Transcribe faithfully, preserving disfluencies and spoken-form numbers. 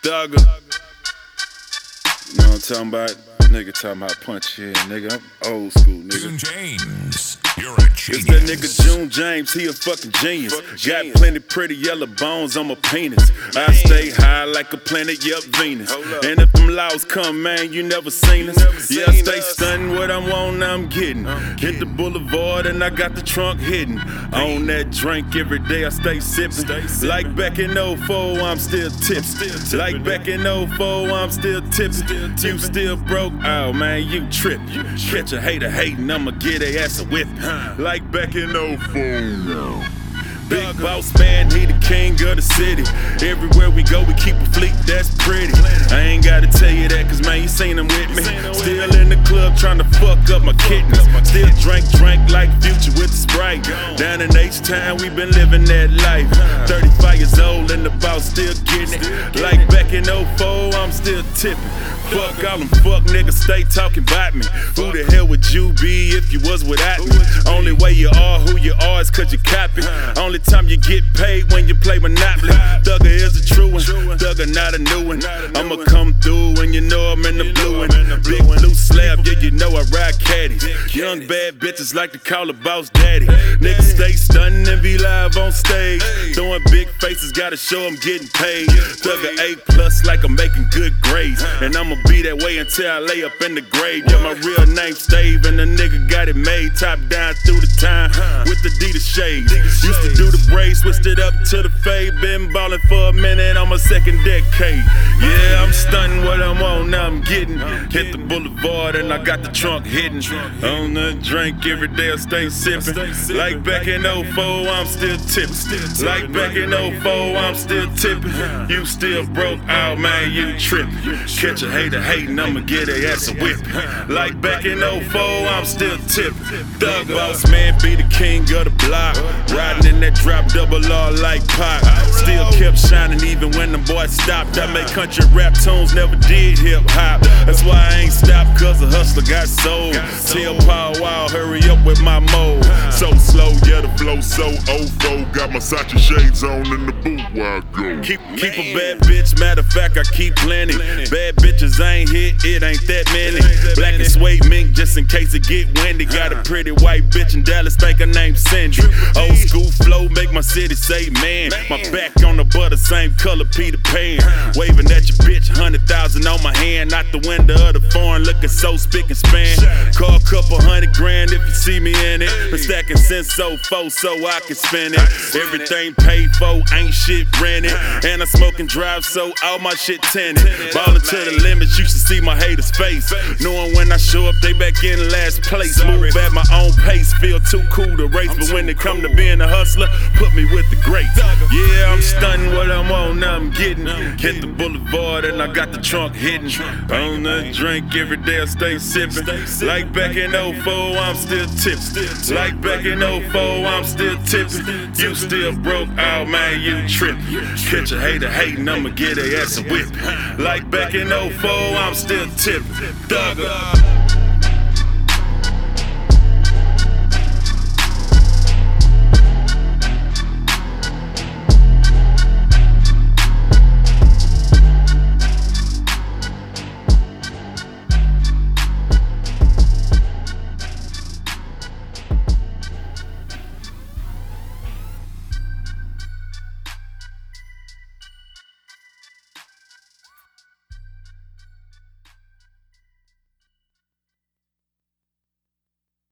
Thugger. You know what I'm talking about? Nigga talking about punch here, nigga. I'm old school, nigga. June James, you're a genius. It's that nigga June James, he a fucking genius. Fucking Got genius. Plenty pretty yellow bones on my penis. Man. I stay high like a planet, yup, Venus. And if them laws come, man, you never seen us. Never yeah, I stay stunning what I want, I'm getting. I'm Hit the boulevard and I got the trunk hidden. On that drink every day, I stay sipping. Stay like back in oh four, I'm still tipping. Like back in oh four, I'm still tipping. You still broke, oh man, you trippin'. Catch a hater hatin', I'ma get a ass a whip. Like back in oh four. Big boss man, he the king of the city. Everywhere we go, we keep a fleet that's pretty. I ain't gotta tell you that, cause man, you seen them with me. Still in the club trying to fuck up my kittens. Still drink, drink like Future with the Sprite. Down in H-Town, we been living that life. thirty-five years old and the boss still getting it. Like back in oh four, I'm still tipping. Fuck all them fuck niggas, stay talking about me. Who the hell would you be if you was without me? Only way you are who you are is cause you copy. Only time you get paid when you play Monopoly. Thugger is a true one, Thugger not a new one. I'ma come through and you know I'm in the blue one. Big blue slab, yeah you know I ride caddy. Young bad bitches like to call the boss daddy. Niggas stay stunning and be live on stage. Throwing big faces, gotta show I'm getting paid. Thugger A plus like I'm making good grades. And I'ma be that way until I lay up in the grave. Yeah, my real name Stave and the nigga got it made. Top down through the time with the Adidas shades. Used to do the braids, switched it up to the fade. Been ballin' for a minute on my second decade. Yeah, I'm stunning what I'm on, now I'm getting. Hit the boulevard and I got the trunk hidden. On the drink every day I stay sipping. Like back in oh four, I'm still tipping. Like back in oh four, I'm still tipping. You still broke out, man, you tripping. Catch a hater hating, I'ma get a ass a whip. Like back in oh four, I'm still tipping. Thug boss man, be the king of the block. Riding in that drop double R like Pac. Still kept shining even when the boys stopped. I made country rap tunes, never did hip hop. That's why I ain't stopped, cause a hustler got sold. Tell Paul Wall, hurry up with my mode. So slow, yeah, the flow so oh four. Got my Sachi shades on in the boot where I go. Keep, keep a bad bitch, matter of fact, I keep plenty. Bad bitches ain't hit, it ain't that many. Black and suede mink just in case it get windy. Got a pretty white bitch in Dallas, think her name's Cindy. Old school flow, make my city say man. My back on the butter, same color Peter Pan. Waving at your bitch, hundred thousand on my hand. Out the window of the foreign, looking so spick and span. Call a couple hundred grand if you see me in it. Been stacking since oh four so I can spend it. Everything paid for, ain't shit rented. And I smoke and drive so all my shit tinted. Ballin' to the limits, you should see my haters' face. Knowing when I show up, they back in last place. Move at my own pace, feel too cool to race. But when it come to being a hustler, put me with the greats. Yeah, I'm stunning what I'm on, now I'm getting. Hit the boulevard and I got the trunk hidden. On the drink every day I stay sipping. Like back in oh four, I'm still tipping. Like back in oh four, I'm still tipping. You still broke out, man, you tripping. Catch a hater hating, I'ma get a ass a whip. Like back in oh four, I'm still tipping. Thugger.